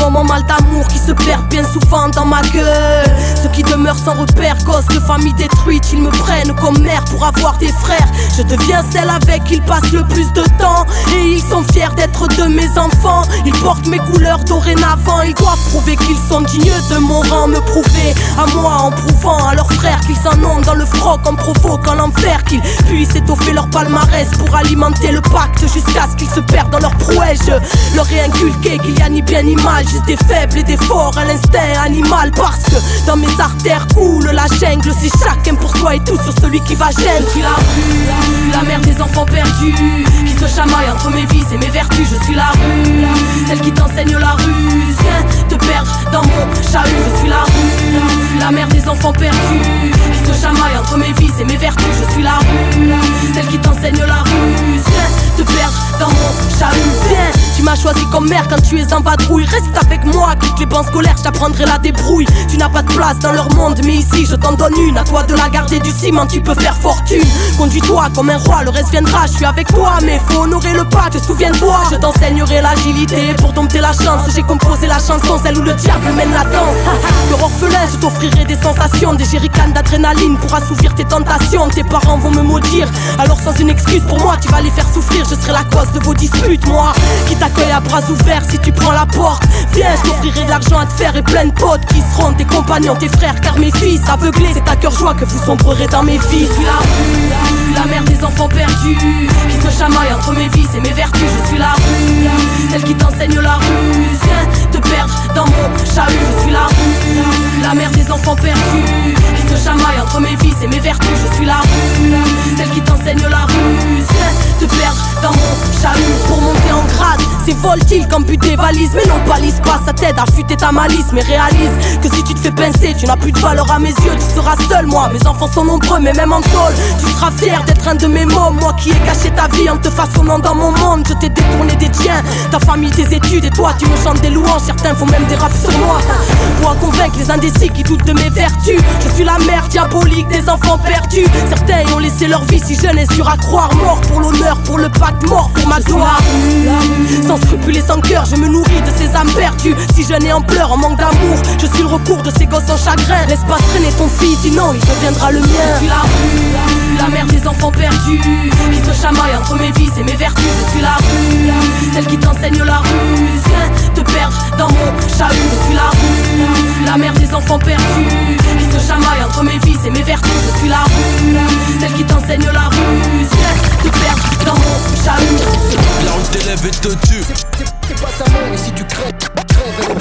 dans mon mal d'amour qui se perd bien souvent dans ma gueule. Ceux qui demeurent sans repère, gosses de famille détruite, ils me prennent comme mère pour avoir des frères. Je deviens celle avec qui ils passent le plus de temps, et ils sont fiers d'être de mes enfants. Ils portent mes couleurs dorénavant, ils doivent prouver qu'ils sont dignes de mon rang. Me prouver à moi en prouvant à leurs frères qu'ils s'en ont dans le froc, en provoquant l'enfer, qu'ils puissent étoffer leur palmarès pour alimenter le pacte jusqu'à ce qu'ils se perdent dans leur prouesse. Je leur ai inculqué qu'il y a ni bien ni mal, juste des faibles et des forts à l'instinct animal, parce que dans mes artères coule la jungle. C'est chacun pour soi et tout sur celui qui va gêner. Je suis la rue, la mère des enfants perdus, qui se chamaille entre mes vices et mes vertus. Je suis la rue, celle qui t'enseigne la ruse, viens te perdre dans mon chahut. Je suis la rue, la mère des enfants perdus, qui se chamaille entre mes vices et mes vertus. Je suis la rue, celle qui t'enseigne la ruse, viens te perdre dans mon chahut. Viens, tu m'as choisi comme mère quand tu es en vadrouille. Reste avec moi, quitte les bancs scolaires, je t'apprendrai la débrouille. Tu n'as pas de place dans leur monde, mais ici je t'en donne une. À toi de la garder du ciment, tu peux faire fortune. Conduis-toi comme un roi, le reste viendra. Je suis avec toi, mais faut honorer le pas, te souviens-toi. Je t'enseignerai l'agilité pour dompter la chance. J'ai composé la chanson, celle où le diable mène la danse. Cœur orphelin, je t'offrirai des sensations, des jerrycans d'adrénaline pour assouvir tes tentations. Tes parents vont me maudire, alors sans une excuse pour moi, tu vas les faire souffrir. Je serai la cause de vos disputes, moi qui t'accueille à bras ouverts si tu prends la porte. Viens, je t'offrirai de l'argent à te faire et plein de potes qui seront tes compagnons, tes frères, car mes fils aveuglés, c'est à cœur joie que vous sombrerez dans mes vies. Je suis la rue, la mère des enfants perdus, qui se chamaille entre mes vices et mes vertus. Je suis la rue, celle qui t'enseigne la ruse, viens te perdre dans mon chahut. Je suis la rue, la mère des enfants perdus, qui se chamaille entre mes vices et mes vertus. Je suis la rue, celle qui t'enseigne la ruse, viens te perdre dans mon chahut. Pour monter en grade, c'est voltile comme but des valises, mais non balise pas, ça t'aide à fuiter ta malice. Mais réalise que si tu te fais pincer, tu n'as plus de valeur à mes yeux, tu seras seul. Moi, mes enfants sont nombreux, mais même en tôle, tu seras fier d'être un de mes mômes. Moi qui ai caché ta vie en te façonnant dans mon monde, je t'ai détourné des tiens, ta famille, tes études, et toi tu me chantes des louanges. Certains font même des raps sur moi pour en convaincre les indécis qui doutent de mes vertus. Je suis la mère diabolique des enfants perdus. Certains y ont laissé leur vie si jeune et sûr à croire. Mort pour l'honneur, pour le pacte, mort pour ma gloire. Sans scrupules et sans cœur, je me nourris de ces âmes perdues. Si jeune et en pleurs, en manque d'amour, je suis le recours de ces gosses en chagrin. Laisse pas traîner ton fils, sinon il deviendra le mien. Je suis la rue, la mère des enfants perdus, qui se chamaille entre mes vices et mes vertus. Je suis la rue, celle qui t'enseigne la ruse, viens te perdre dans mon chahut. Je suis la rue, la mère des enfants perdus, qui se chamaille entre mes vices et mes vertus. Je suis la rue, celle qui t'enseigne la ruse, viens te perdre dans mon chahut. Là où je t'élève et te tue, c'est pas ta mère, et si tu crèves, elle est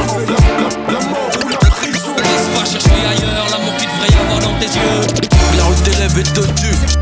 pas la mort ou la prison. laisse pas chercher ailleurs l'amour qu'il devrait y avoir dans tes yeux. Là où je t'élève et te tue,